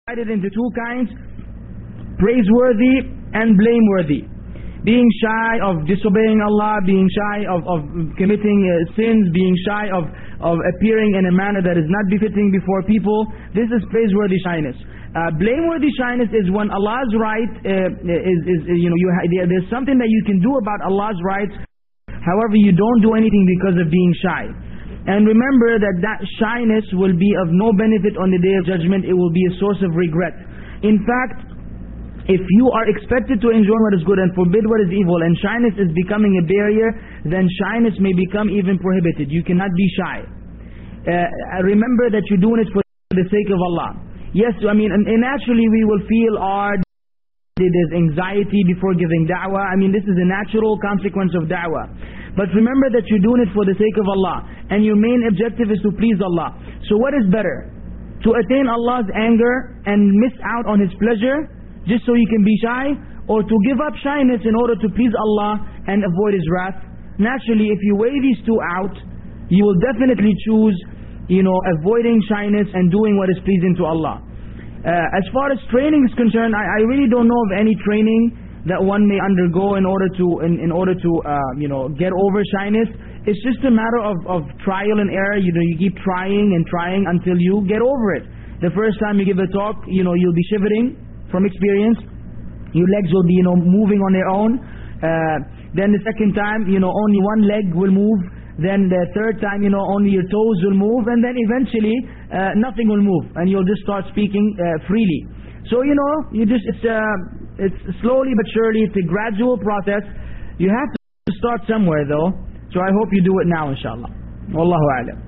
divided into two kinds: praiseworthy and blameworthy. Being shy of disobeying Allah, being shy of committing sins, being shy of appearing in a manner that is not befitting before people. This is praiseworthy shyness. Blameworthy shyness is when Allah's right there's something that you can do about Allah's rights. However, you don't do anything because of being shy. And remember that shyness will be of no benefit on the Day of Judgment. It will be a source of regret. In fact, if you are expected to enjoy what is good and forbid what is evil, and shyness is becoming a barrier, then shyness may become even prohibited. You cannot be shy. Remember that you're doing it for the sake of Allah. Yes, I mean, and naturally we will feel there's anxiety before giving da'wah. I mean, this is a natural consequence of da'wah. But remember that you're doing it for the sake of Allah, and your main objective is to please Allah. So what is better? To attain Allah's anger and miss out on His pleasure just so you can be shy, or to give up shyness in order to please Allah and avoid His wrath? Naturally, if you weigh these two out, you will definitely choose, avoiding shyness and doing what is pleasing to Allah. As far as training is concerned, I really don't know of any training that one may undergo in order to get over shyness. It's just a matter of trial and error. You keep trying and trying until you get over it. The first time you give a talk, you'll be shivering from experience. Your legs will be moving on their own. Then the second time, only one leg will move. Then the third time, only your toes will move, and then eventually nothing will move, and you'll just start speaking freely. So it's slowly but surely, it's a gradual process. You have to start somewhere though, so I hope you do it now, inshallah. Wallahu a'lam.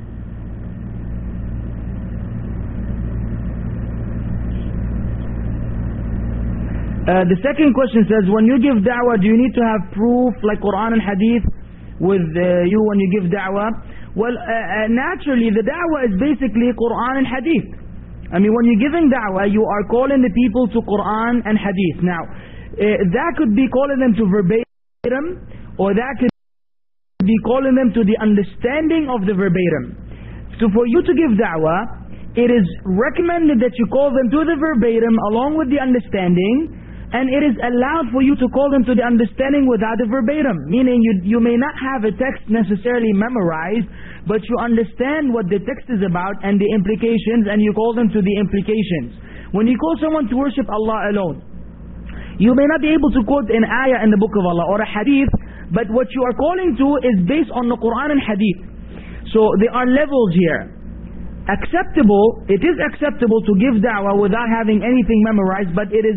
The second question says, when you give da'wah, do you need to have proof like Quran and Hadith with you when you give da'wah? Well, naturally the da'wah is basically Quran and Hadith. I mean, when you're giving da'wah, you are calling the people to Quran and Hadith. Now, that could be calling them to verbatim, or that could be calling them to the understanding of the verbatim. So for you to give da'wah, it is recommended that you call them to the verbatim along with the understanding, and it is allowed for you to call them to the understanding without the verbatim. Meaning you may not have a text necessarily memorized, but you understand what the text is about and the implications, and you call them to the implications. When you call someone to worship Allah alone, you may not be able to quote an ayah in the book of Allah or a hadith, but what you are calling to is based on the Quran and hadith. So there are levels here. It is acceptable to give da'wah without having anything memorized, but it is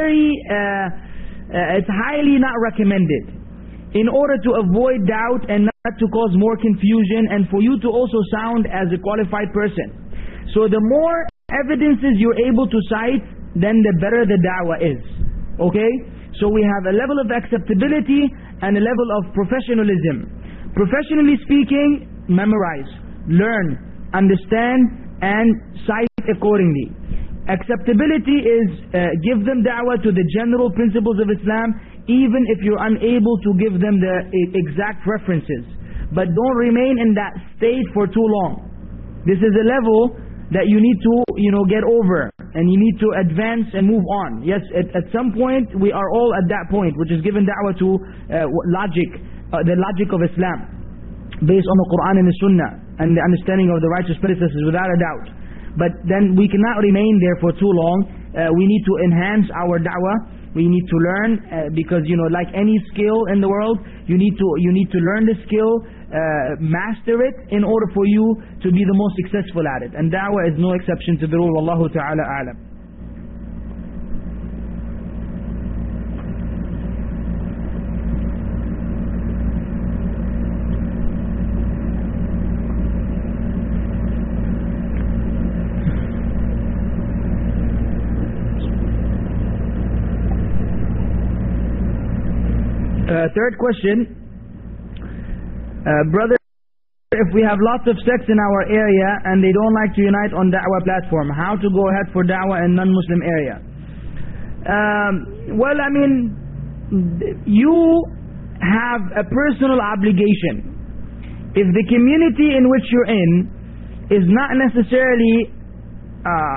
it's highly not recommended, in order to avoid doubt and not to cause more confusion, and for you to also sound as a qualified person. So the more evidences you're able to cite, then the better the da'wah is. Okay? So we have a level of acceptability and a level of professionalism. Professionally speaking, memorize, learn, understand, and cite accordingly. Acceptability is give them da'wah to the general principles of Islam, even if you're unable to give them the exact references. But don't remain in that state for too long. This is a level that you need to get over, and you need to advance and move on. Yes, at some point we are all at that point, which is given da'wah to the logic of Islam, based on the Quran and the Sunnah and the understanding of the righteous predecessors, without a doubt. But then we cannot remain there for too long. We need to enhance our da'wah. We need to learn, because like any skill in the world, you need to learn the skill, master it, in order for you to be the most successful at it. And da'wah is no exception to the rule. Wallahu ta'ala a'lam. Third question, brother, if we have lots of sects in our area and they don't like to unite on da'wah platform, how to go ahead for da'wah in non-Muslim area? Well, I mean, you have a personal obligation. If the community in which you're in is not necessarily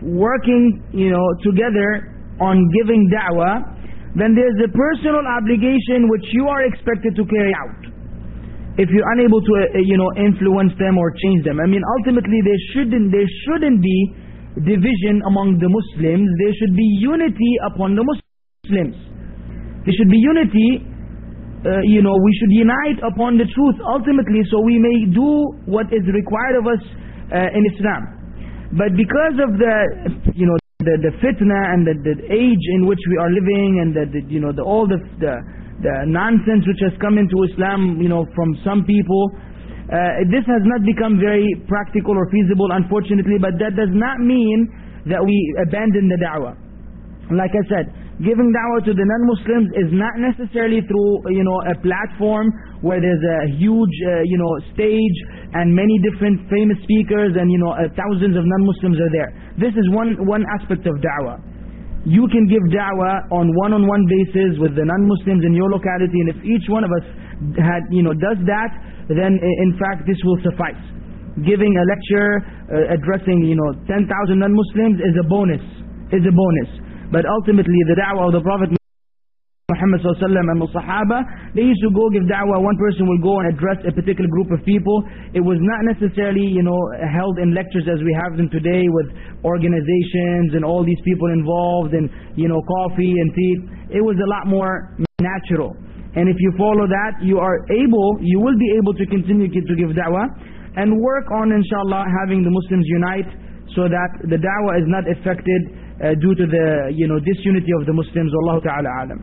working, together on giving da'wah, then there's a personal obligation which you are expected to carry out. If you're unable to, influence them or change them. Ultimately there shouldn't be division among the Muslims. There should be unity upon the Muslims. There should be unity. We should unite upon the truth ultimately, so we may do what is required of us in Islam. But because of the fitna and the age in which we are living, and all the nonsense which has come into Islam, from some people, this has not become very practical or feasible, unfortunately. But that does not mean that we abandon the da'wah. Like I said, giving da'wah to the non-Muslims is not necessarily through a platform where there's a huge stage and many different famous speakers and thousands of non-Muslims are there. This is one aspect of da'wah. You can give da'wah on one-on-one basis with the non-Muslims in your locality, and if each one of us does that, then in fact this will suffice. Giving a lecture addressing 10,000 non-Muslims is a bonus. But ultimately the da'wah of the Prophet Muhammad ﷺ and the Sahaba, they used to go give da'wah. One person will go and address a particular group of people. It was not necessarily held in lectures as we have them today, with organizations and all these people involved, and coffee and tea. It was a lot more natural. And if you follow that, you will be able to continue to give da'wah and work on, inshallah, having the Muslims unite, so that the da'wah is not affected due to the disunity of the Muslims. Wallahu ta'ala alam.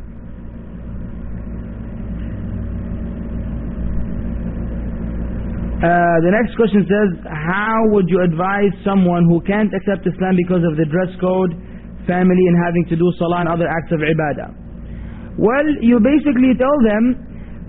The next question says, how would you advise someone who can't accept Islam because of the dress code, family, and having to do salah and other acts of ibadah? Well, you basically tell them,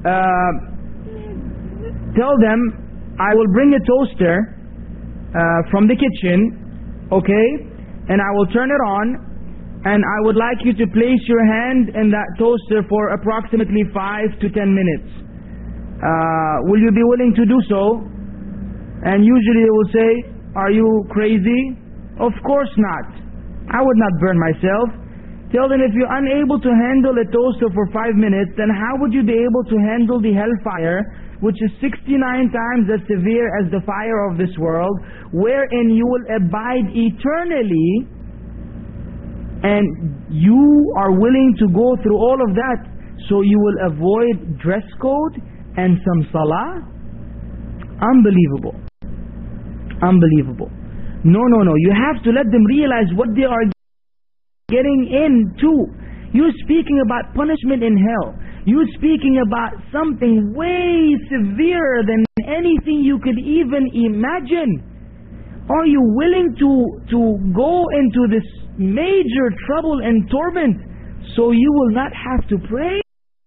I will bring a toaster from the kitchen, okay? And I will turn it on, and I would like you to place your hand in that toaster for approximately 5 to 10 minutes. Will you be willing to do so? And usually they will say, are you crazy? Of course not. I would not burn myself. Tell them, if you're unable to handle a toaster for 5 minutes, then how would you be able to handle the hellfire, which is 69 times as severe as the fire of this world, wherein you will abide eternally, and you are willing to go through all of that, so you will avoid dress code and some salah? Unbelievable. No. You have to let them realize what they are getting into. You're speaking about punishment in hell. You're speaking about something way severer than anything you could even imagine. Are you willing to go into this major trouble and torment so you will not have to pray?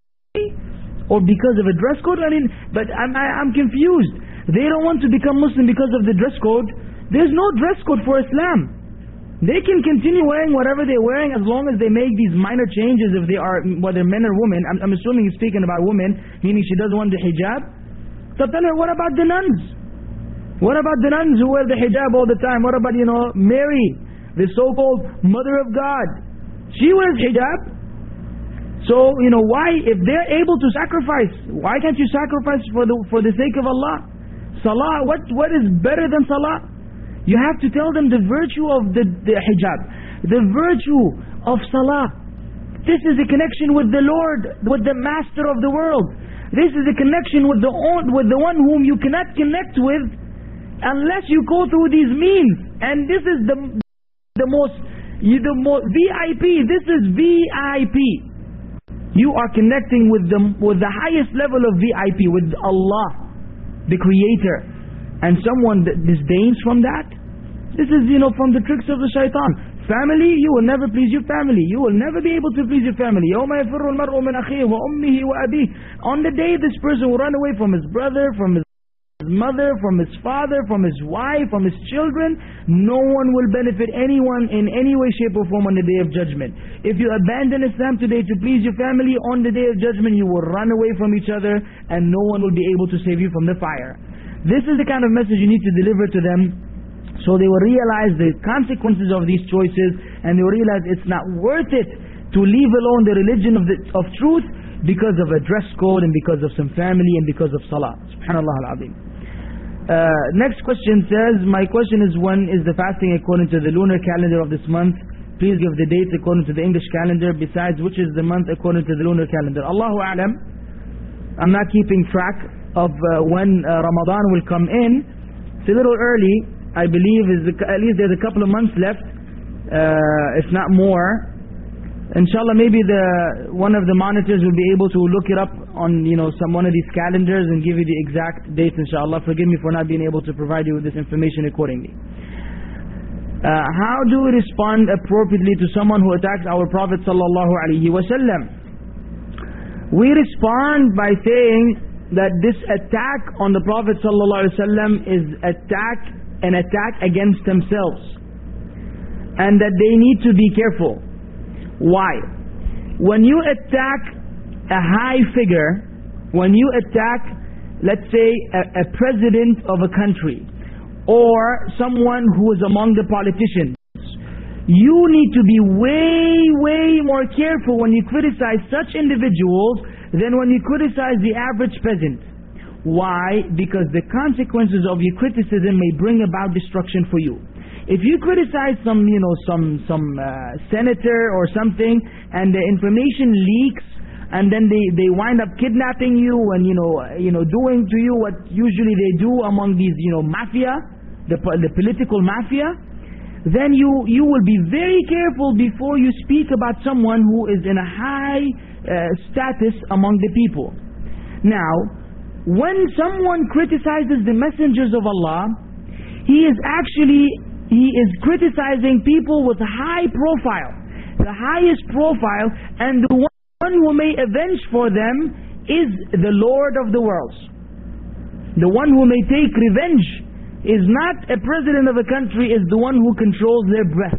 Or because of a dress code? But I'm confused. They don't want to become Muslim because of the dress code. There's no dress code for Islam. They can continue wearing whatever they're wearing as long as they make these minor changes, if they are, whether men or women. I'm assuming he's speaking about women, meaning she doesn't want the hijab. So tell her, what about the nuns? What about the nuns who wear the hijab all the time? What about, Mary, the so-called Mother of God? She wears hijab. So, why, if they're able to sacrifice, why can't you sacrifice for the sake of Allah? Salah, what is better than salah? You have to tell them the virtue of the hijab, the virtue of salah. This is a connection with the Lord, with the Master of the world. This is a connection with the one whom you cannot connect with unless you go through these means. And this is the most VIP. This is VIP. You are connecting with the highest level of VIP, with Allah, the Creator. And someone that disdains from that, this is from the tricks of the shaitan. Family, you will never please your family. You will never be able to please your family. يَوْمَ يَفِرُّ الْمَرْءُ مِنْ أَخِيهِ وَأُمِّهِ وَأَبِيهِ. On the day this person will run away from his brother, from his mother, from his father, from his wife, from his children. No one will benefit anyone in any way, shape or form on the day of judgment. If you abandon Islam today to please your family, on the day of judgment you will run away from each other, and no one will be able to save you from the fire. This is the kind of message you need to deliver to them, So they will realize the consequences of these choices, and they will realize it's not worth it to leave alone the religion of truth because of a dress code and because of some family and because of salah. Subhanallah al-Azim. Next question says, my question is, when is the fasting according to the lunar calendar of this month? Please give the dates according to the English calendar. Besides, which is the month according to the lunar calendar? Allahu A'lam. I'm not keeping track of when Ramadan will come in. It's a little early. I believe at least there's a couple of months left, if not more. Inshallah, maybe one of the monitors will be able to look it up on one of these calendars and give you the exact dates. Inshallah, forgive me for not being able to provide you with this information accordingly. How do we respond appropriately to someone who attacks our Prophet sallallahu alaihi wasallam? We respond by saying that this attack on the Prophet sallallahu alaihi wasallam is an attack against themselves, and that they need to be careful. Why? When you attack a high figure, when you attack, let's say, a president of a country, or someone who is among the politicians, you need to be way more careful when you criticize such individuals than when you criticize the average peasant. Why? Because the consequences of your criticism may bring about destruction for you. If you criticize some senator or something, and the information leaks, and then they wind up kidnapping you and doing to you what usually they do among these mafia, the political mafia, then you will be very careful before you speak about someone who is in a high status among the people. Now, when someone criticizes the messengers of Allah, he is criticizing people with a high profile, the highest profile, and the one who may avenge for them is the Lord of the worlds. The one who may take revenge is not a president of a country, is the one who controls their breath.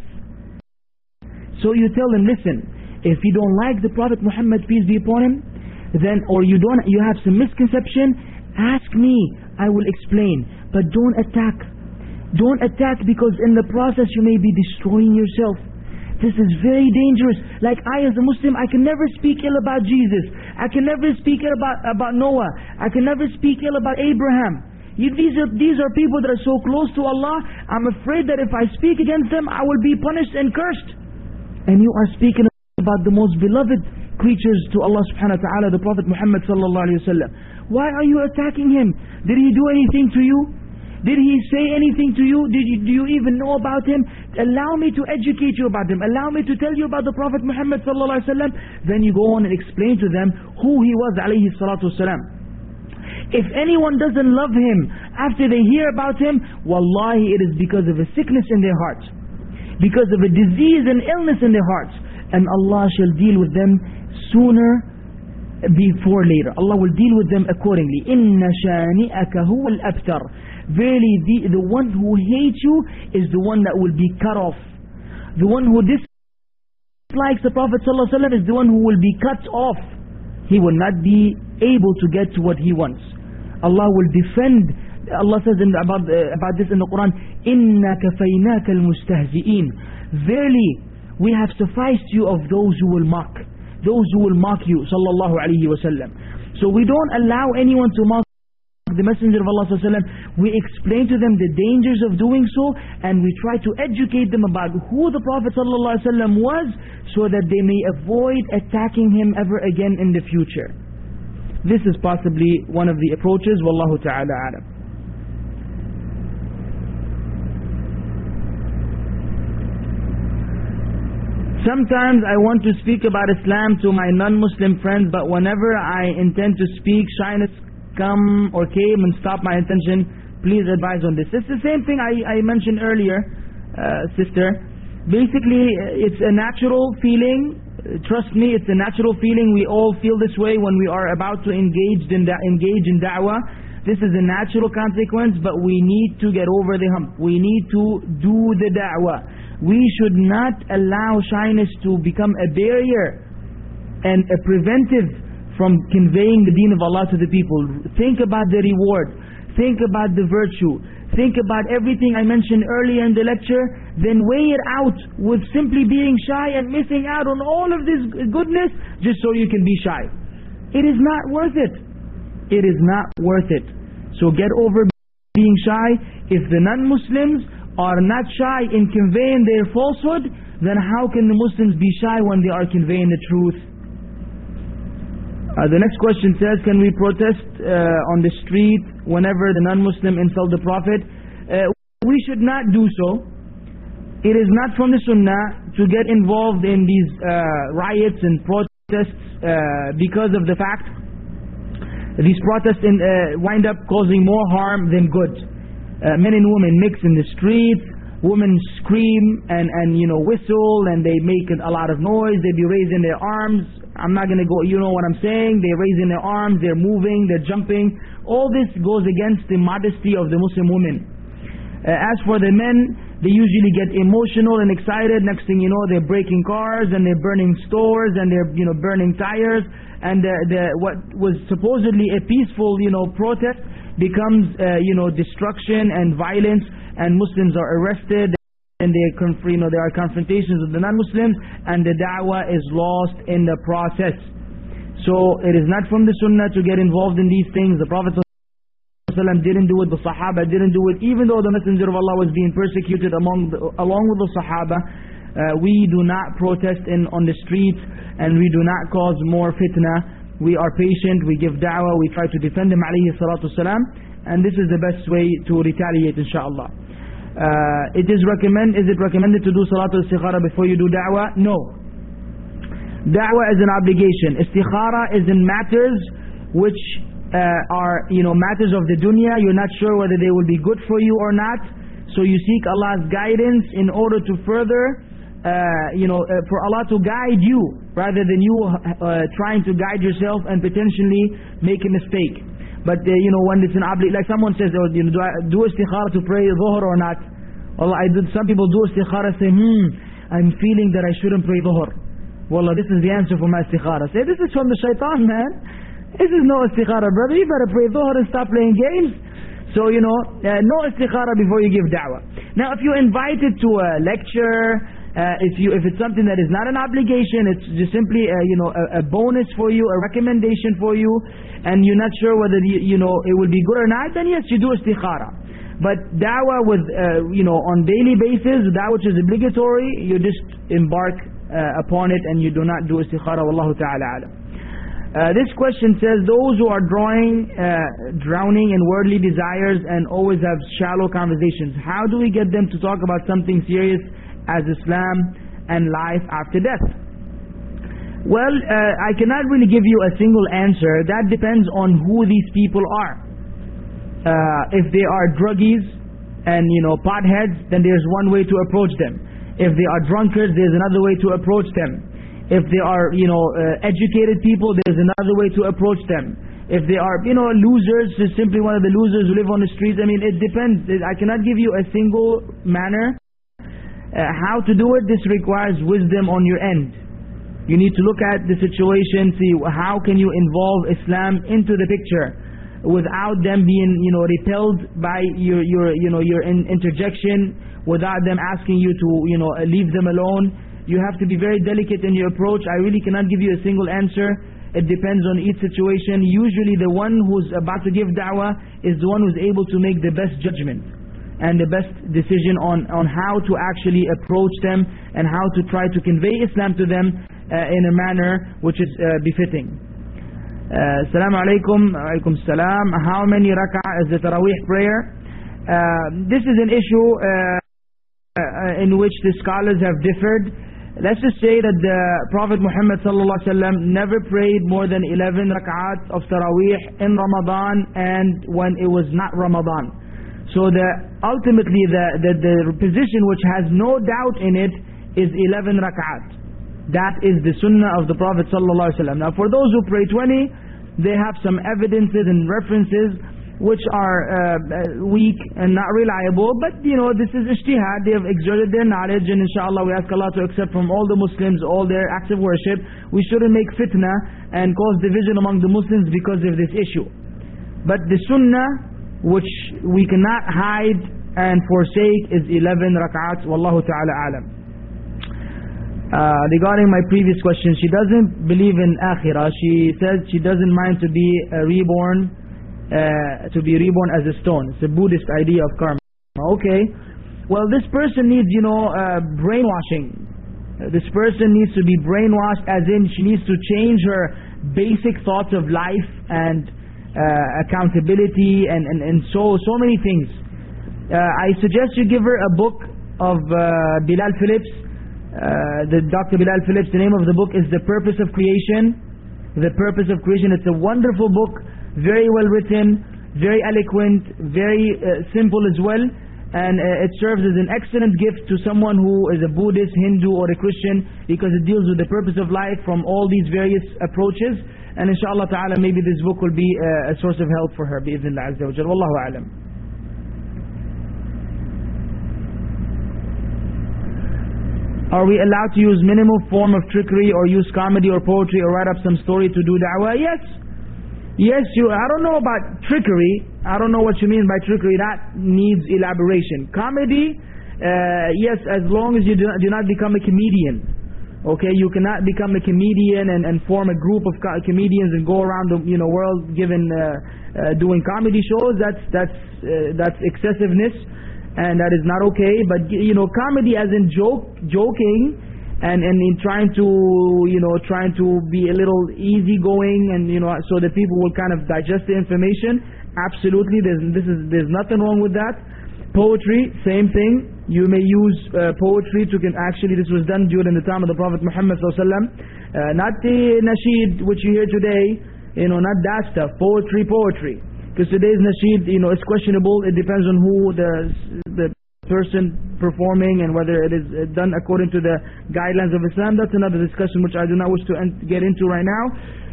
So you tell them, listen, if you don't like the Prophet Muhammad, peace be upon him, then, or you have some misconception, ask me, I will explain. But don't attack. Don't attack, because in the process you may be destroying yourself. This is very dangerous. Like I as a Muslim, I can never speak ill about Jesus. I can never speak ill about Noah. I can never speak ill about Abraham. These are people that are so close to Allah. I'm afraid that if I speak against them, I will be punished and cursed. And you are speaking about the most beloved creatures to Allah subhanahu wa ta'ala, the Prophet Muhammad sallallahu alayhi wa sallam. Why are you attacking him? Did he do anything to you? Did he say anything to you? Do you even know about him? Allow me to educate you about him. Allow me to tell you about the Prophet Muhammad sallallahu alaihi wasallam. Then you go on and explain to them who he was alayhi salatu wasalam. If anyone doesn't love him after they hear about him, wallahi, it is because of a sickness in their hearts, because of a disease and illness in their hearts, and Allah shall deal with them sooner before later. Allah will deal with them accordingly. Inna shani'aka huwa al-abtar. Verily, the one who hates you is the one that will be cut off. The one who dislikes the Prophet ﷺ is the one who will be cut off. He will not be able to get to what he wants. Allah will defend. Allah says about this in the Quran, Inna kafaynaka al-mustahzi'in. Verily, we have sufficed you of those who will mock. Those who will mock you, sallallahu alayhi wa sallam. So we don't allow anyone to mock the Messenger of Allah sallallahu alaihi wasallam. We explain to them the dangers of doing so, and we try to educate them about who the Prophet sallallahu alaihi wasallam was, so that they may avoid attacking him ever again in the future. This is possibly one of the approaches. Wallahu ta'ala alam. Sometimes I want to speak about Islam to my non-Muslim friends, but whenever I intend to speak, shyness came and stopped my intention. Please advise on this. It's the same thing I mentioned earlier, sister. Basically, it's a natural feeling. Trust me, it's a natural feeling. We all feel this way when we are about to engage in da'wah. This is a natural consequence, but we need to get over the hump. We need to do the da'wah. We should not allow shyness to become a barrier and a preventive from conveying the deen of Allah to the people. Think about the reward. Think about the virtue. think about everything I mentioned earlier in the lecture, then weigh it out with simply being shy and missing out on all of this goodness just so you can be shy. It is not worth it. It is not worth it. So get over being shy. If the non-Muslims are not shy in conveying their falsehood, then how can the Muslims be shy when they are conveying the truth? The next question says, can we protest on the street whenever the non-Muslim insult the Prophet? We should not do so. It is not from the Sunnah to get involved in these riots and protests because of the fact these protests wind up causing more harm than good. Men and women mix in the streets. Women scream and whistle, and they make a lot of noise. They be raising their arms. I'm not going to go, you know what I'm saying. They're raising their arms, they're moving, they're jumping. All this goes against the modesty of the Muslim women. As for the men, they usually get emotional and excited. Next thing you know, they're breaking cars and they're burning stores and they're burning tires. And what was supposedly a peaceful protest becomes destruction and violence, and Muslims are arrested, and there are confrontations with the non-Muslims, and the da'wah is lost in the process. So it is not from the Sunnah to get involved in these things. The Prophet ﷺ didn't do it, the Sahaba didn't do it, even though the Messenger of Allah was being persecuted along with the Sahaba. We do not protest on the streets, and we do not cause more fitna. We are patient, we give da'wah, we try to defend him alayhi salatu wasalam, and this is the best way to retaliate, inshallah. Is it recommended to do salatul istikhara before you do da'wah? No. Da'wah is an obligation. Istikhara is in matters which are matters of the dunya. You're not sure whether they will be good for you or not, so you seek Allah's guidance in order to further for Allah to guide you, rather than you trying to guide yourself and potentially make a mistake. But when it's an obligation, like someone says, do I do istikhara to pray dhuhr or not? Wallah, some people do istikhara, say, I'm feeling that I shouldn't pray dhuhr. Wallah, this is the answer for my istikhara. Say, this is from the shaitan, man. This is no istikhara, brother. You better pray dhuhr and stop playing games. So, no istikhara before you give da'wah. Now, if you're invited to a lecture, if it's something that is not an obligation, it's just simply a bonus for you, a recommendation for you, and you're not sure whether it will be good or not, then yes, you do istikhara. But da'wah with on daily basis, that which is obligatory, you just embark upon it and you do not do istikhara. Wallahu ta'ala alam. This question says, those who are drowning in worldly desires and always have shallow conversations, how do we get them to talk about something serious as Islam and life after death? Well, I cannot really give you a single answer. That depends on who these people are. If they are druggies and potheads, then there's one way to approach them. If they are drunkards, there's another way to approach them. If they are educated people, there's another way to approach them. If they are losers, just simply one of the losers who live on the streets, I mean, it depends. I cannot give you a single manner. How to do it, this requires wisdom on your end. You need to look at the situation, see how can you involve Islam into the picture without them being repelled by your interjection, without them asking you to leave them alone. You have to be very delicate in your approach. I really cannot give you a single answer. It depends on each situation. Usually the one who's about to give da'wah is the one who's able to make the best judgment and the best decision on how to actually approach them and how to try to convey Islam to them in a manner which is befitting. Assalamu alaikum. Alaikum salam. How many rak'ah is the Taraweeh prayer? This is an issue in which the scholars have differed. Let's just say that the Prophet Muhammad sallallahu alaihi wasallam never prayed more than 11 rak'at of Taraweeh in Ramadan and when it was not Ramadan. So ultimately the position which has no doubt in it is 11 rak'at. That is the sunnah of the Prophet sallallahu alaihi wasallam. Now for those who pray 20, they have some evidences and references which are weak and not reliable, but this is ijtihad. They have exerted their knowledge, and inshallah we ask Allah to accept from all the Muslims all their acts of worship. We shouldn't make fitna and cause division among the Muslims because of this issue. But the sunnah which we cannot hide and forsake is 11 rak'ats. Wallahu ta'ala alam. Regarding my previous question, she doesn't believe in akhirah. She says she doesn't mind to be reborn as a stone. It's a Buddhist idea of karma. Okay, well, this person needs, brainwashing. This person needs to be brainwashed, as in she needs to change her basic thoughts of life and accountability and so many things. I suggest you give her a book of Bilal Phillips. Dr. Bilal Phillips, the name of the book is The Purpose of Creation. The Purpose of Creation. It's a wonderful book, very well written, very eloquent, very simple as well, and it serves as an excellent gift to someone who is a Buddhist, Hindu or a Christian, because it deals with the purpose of life from all these various approaches, and inshallah ta'ala maybe this book will be a source of help for her, bi'idhnillah azza wa jal. Wallahu a'lam. Are we allowed to use minimal form of trickery or use comedy or poetry or write up some story to do da'wah? Yes. Yes, I don't know about trickery. I don't know what you mean by trickery. That needs elaboration. Comedy, yes, as long as you do not become a comedian. Okay, you cannot become a comedian and form a group of comedians and go around the world doing comedy shows. That's excessiveness. And that is not okay. But comedy as in joking and in trying to be a little easygoing and so that people will kind of digest the information. Absolutely, there's nothing wrong with that. Poetry, same thing. You may use poetry to actually, this was done during the time of the Prophet Muhammad ﷺ. Not the nasheed which you hear today, not that stuff. Poetry. Because today's nasheed, is questionable. It depends on who the person performing and whether it is done according to the guidelines of Islam. That's another discussion which I do not wish to get into right now.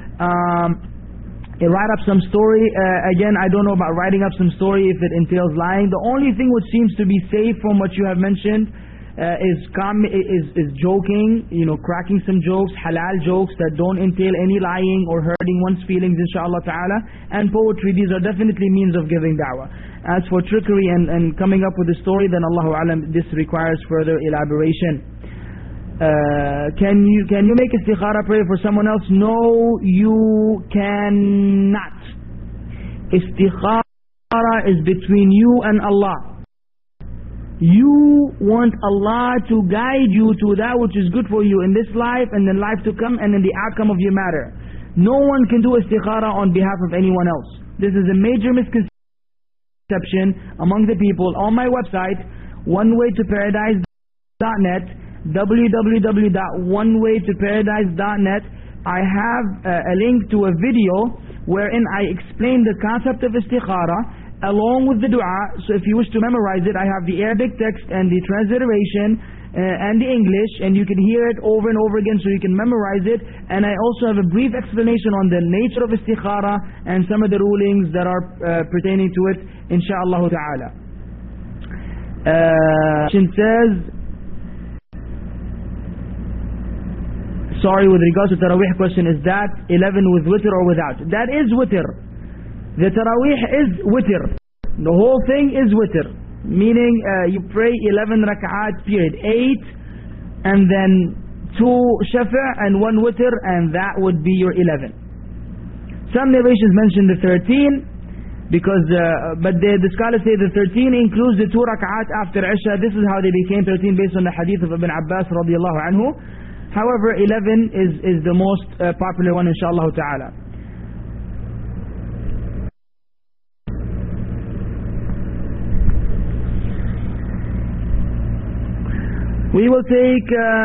Write up some story. Again, I don't know about writing up some story if it entails lying. The only thing which seems to be safe from what you have mentioned is joking, cracking some jokes, halal jokes that don't entail any lying or hurting one's feelings, inshallah ta'ala. And poetry, these are definitely means of giving da'wah. As for trickery and coming up with a story, then Allahu Alam, this requires further elaboration. Can you make istikhara prayer for someone else? No, you cannot. Istikhara is between you and Allah. You want Allah to guide you to that which is good for you in this life and in life to come and in the outcome of your matter. No one can do istikhara on behalf of anyone else. This is a major misconception among the people. On my website, onewaytoparadise.net, www.onewaytoparadise.net, I have a link to a video wherein I explain the concept of istikhara along with the dua. So if you wish to memorize it, I have the Arabic text and the transliteration and the English, and you can hear it over and over again so you can memorize it. And I also have a brief explanation on the nature of istikhara and some of the rulings that are pertaining to it, insha'Allah ta'ala. She says, sorry, with regards to Taraweeh question, is that 11 with witr or without? That is witr. The Taraweeh is witr. The whole thing is witr. Meaning you pray 11 rak'at period. 8 and then 2 shafa' and 1 witr, and that would be your 11. Some narrations mention the 13 because, but the scholars say the 13 includes the 2 rak'at after Isha. This is how they became 13 based on the hadith of Ibn Abbas radiallahu anhu. However, 11 is the most popular one, inshallah ta'ala. We will take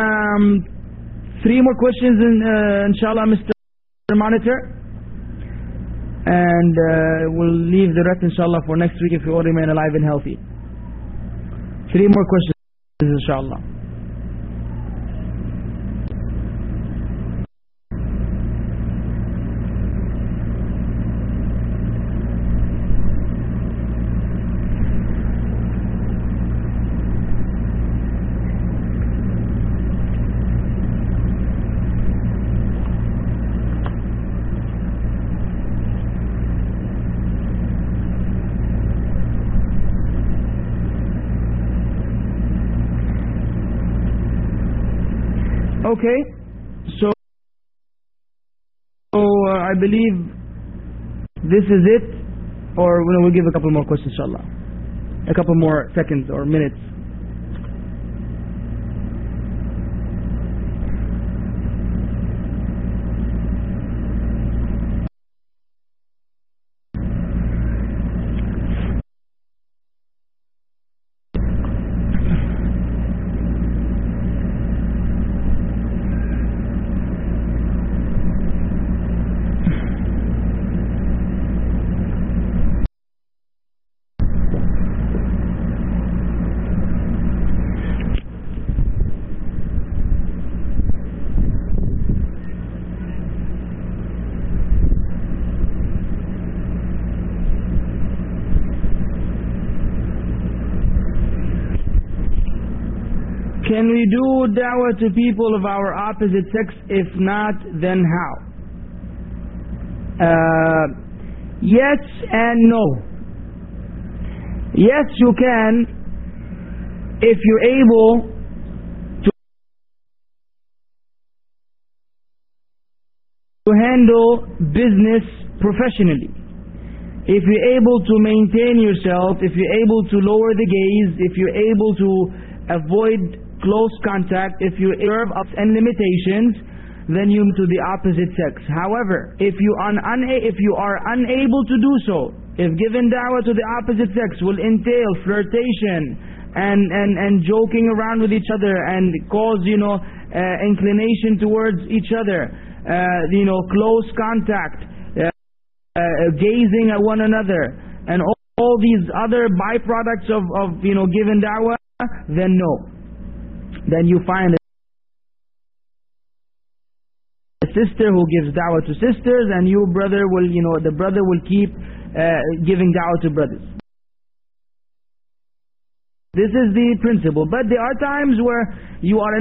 3 more questions, inshallah, Mr. Monitor. And we'll leave the rest, inshallah, for next week if we all remain alive and healthy. 3 more questions, inshallah. Okay, so I believe this is it, or we'll give a couple more questions, inshallah. A couple more seconds or minutes. Can we do da'wah to people of our opposite sex? If not, then how? Yes and no. Yes, you can if you're able to handle business professionally. If you're able to maintain yourself, if you're able to lower the gaze, if you're able to avoid close contact, if you serve ups and limitations, then you to the opposite sex. However, if you are unable to do so, if giving da'wah to the opposite sex will entail flirtation and joking around with each other and cause inclination towards each other, close contact, gazing at one another, and all these other byproducts of giving da'wah, then no. Then you find a sister who gives da'wah to sisters, and you brother will, the brother will keep giving da'wah to brothers. This is the principle. But there are times where you are in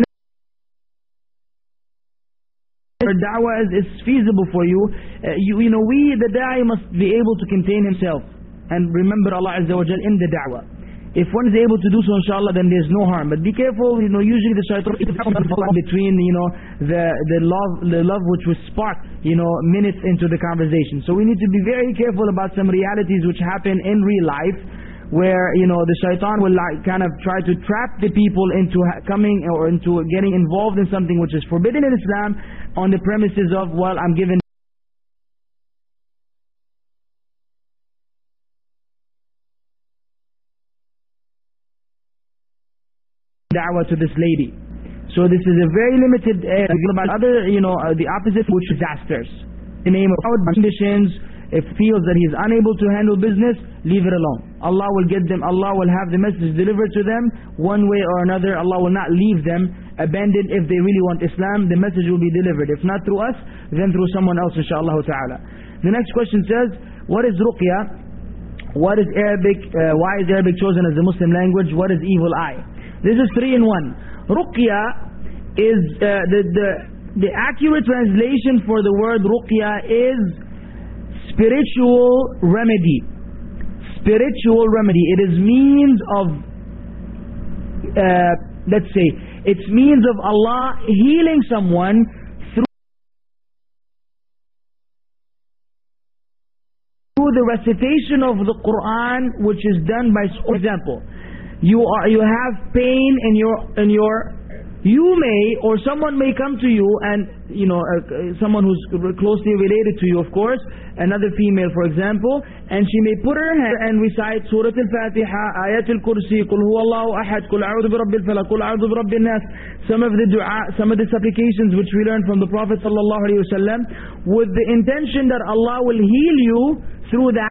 da'wah is feasible for you. The da'i must be able to contain himself and remember Allah Azza wa Jal in the da'wah. If one is able to do so, inshallah, then there's no harm. But be careful, usually the shaitan is between, the love which was sparked, minutes into the conversation. So we need to be very careful about some realities which happen in real life, where, the shaitan will kind of try to trap the people into coming or into getting involved in something which is forbidden in Islam on the premises of, well, I'm given da'wah to this lady. So this is a very limited about other, the opposite, which is disasters. In the name of conditions, if feels that he is unable to handle business, leave it alone. Allah will get them, Allah will have the message delivered to them one way or another. Allah will not leave them abandoned. If they really want Islam, the message will be delivered. If not through us, then through someone else, inshaAllah ta'ala. The next question says, what is ruqya? What is Arabic? Why is Arabic chosen as the Muslim language? What is evil eye? This is 3 in 1. Ruqya is the accurate translation for the word ruqya is spiritual remedy. Spiritual remedy. It is means of, let's say, it's means of Allah healing someone through the recitation of the Quran, which is done by, for example, you have pain in your you may, or someone may come to you and, someone who's closely related to you, of course, another female, for example, and she may put her hand and recite Surah Al-Fatiha, Ayat Al-Kursi, Qul Huwa Allahu Ahad, Qul A'udhu Bi Rabbil Falaq, Qul A'udhu Bi Rabbin Nas, some of the dua, some of the supplications which we learned from the Prophet sallallahu alaihi wasallam, with the intention that Allah will heal you through that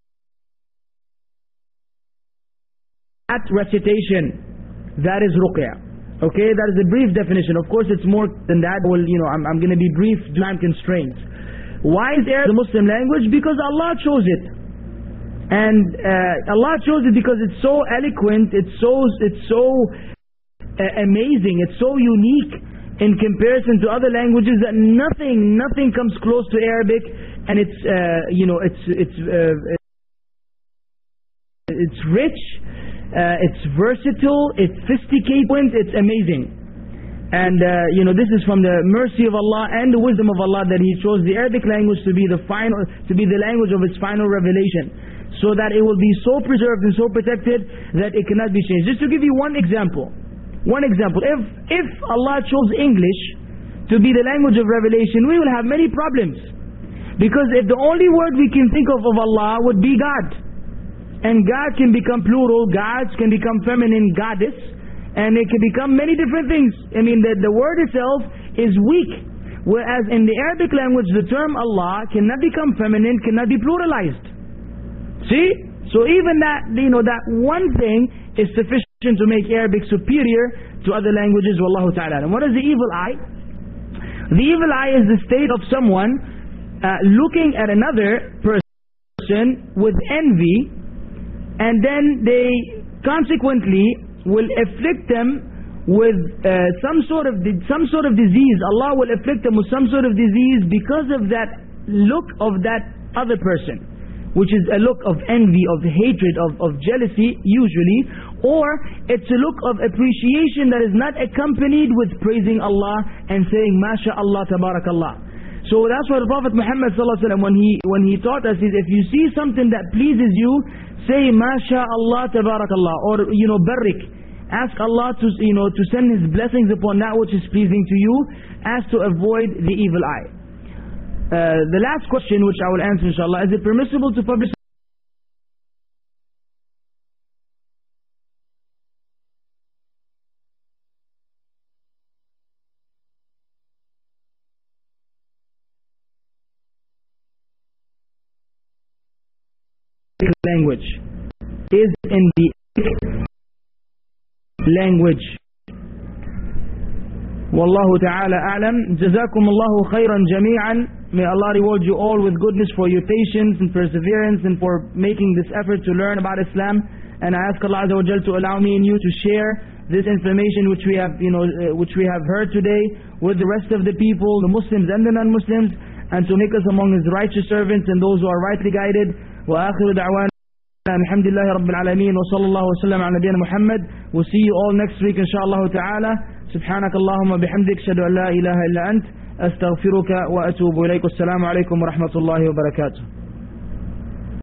recitation. That is ruqya. Okay, that is a brief definition. Of course, it's more than that. Well, I'm going to be brief due to time constraints. Why is Arabic the Muslim language? Because Allah chose it, and Allah chose it because it's so eloquent, it's so amazing, it's so unique in comparison to other languages that nothing comes close to Arabic, and it's rich. It's versatile, it's sophisticated, it's amazing. And this is from the mercy of Allah and the wisdom of Allah that He chose the Arabic language to be the language of its final revelation, so that it will be so preserved and so protected that it cannot be changed. Just to give you one example, if Allah chose English to be the language of revelation, we will have many problems. Because if the only word we can think of Allah would be God, and God can become plural, gods can become feminine, goddess, and it can become many different things. I mean, the word itself is weak. Whereas in the Arabic language, the term Allah cannot become feminine, cannot be pluralized. See? So even that, that one thing is sufficient to make Arabic superior to other languages. Wallahu ta'ala. And what is the evil eye? The evil eye is the state of someone looking at another person with envy, and then they consequently will afflict them with some sort of disease. Allah will afflict them with some sort of disease because of that look of that other person, which is a look of envy, of hatred, of jealousy usually, or it's a look of appreciation that is not accompanied with praising Allah and saying MashaAllah, Tabarakallah. So that's why the Prophet Muhammad ﷺ, when he taught us, is if you see something that pleases you, say MashaAllah, Tabarakallah, or Barik. Ask Allah to send His blessings upon that which is pleasing to you, as to avoid the evil eye. The last question which I will answer inshallah, is it permissible to publish language? Is in the language. Wallahu ta'ala a'lam. Jazakumullahu khairan jami'an. May Allah reward you all with goodness for your patience and perseverance and for making this effort to learn about Islam. And I ask Allah Azza wa Jal to allow me and you to share this information which we have heard today with the rest of the people, the Muslims and the non-Muslims, and to make us among His righteous servants and those who are rightly guided. Wa akhiru da'wana alhamdulillahi rabbil alameen wa sallallahu wa sallam ala nabiyyina Muhammad. We'll see you all next week inshallah ta'ala. Subhanakallahumma bihamdik, shadu an la ilaha illa ant, astaghfiruka wa atubu ilayk. Assalamu alaikum wa rahmatullahi wa barakatuh.